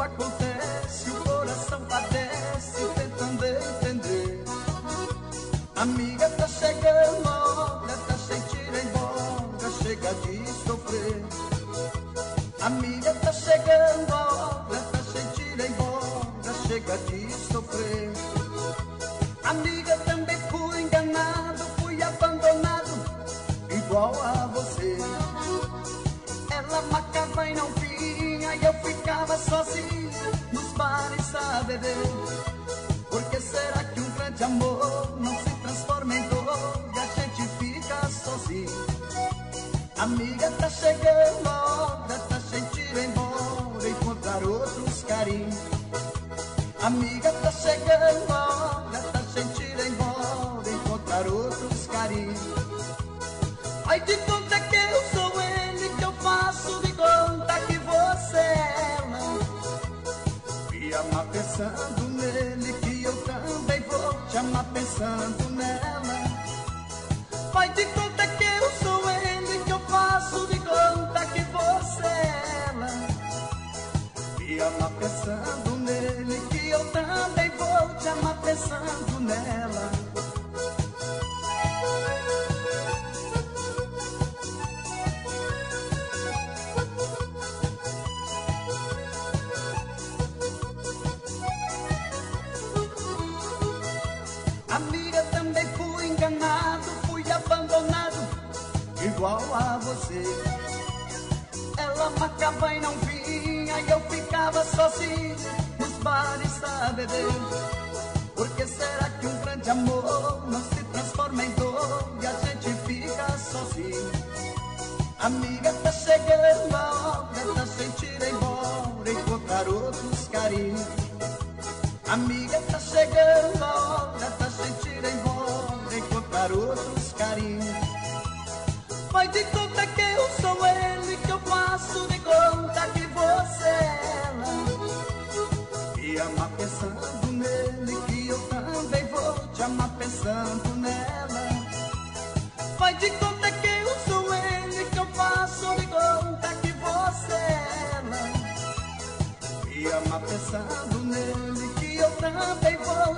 acontece, o coração padece tentando entender. Amiga, tá chegando a hora da gente ir embora, chega de sofrer. Amiga, tá chegando a hora da gente ir embora, chega de sofrer. Amiga, também fui enganado, fui abandonado, igual a você. Ela marcava e não vinha, e eu ficava sozinha nos bares a beber. Por que será que um grande amor não se transforma em dor e a gente fica sozinho? Amiga, tá chegando a hora da gente ir embora, encontrar outros carinhos. Amiga, tá chegando a hora da gente ir embora, encontrar outros carinhos. Ai, de conta que eu sou ele, que eu faço de conta que você é ela. Me amar pensando nele, que eu também vou te amar pensando nela. Vai de conta que eu sou ele, que eu faço de conta que você é ela. Me amar pensando nele, que eu também vou te amar pensando nela. Amiga, também fui enganado, fui abandonado, igual a você. Ela marcava e não vinha, e eu ficava sozinho nos bares a beber. Por que será que um grande amor não se transforma em dor e a gente fica sozinho? Amiga, tá chegando a hora da gente ir embora, encontrar outros carinhos. Amiga, tá chegando a hora da gente ir embora, encontrar outros carinhos. Vai de conta que eu sou ele, que eu faço de conta que você é ela. Me amar pensando nele, que eu também vou te amar pensando nela. Vai de conta que eu sou ele, que eu faço de conta que você é ela. Me amar pensando nele, que eu também vou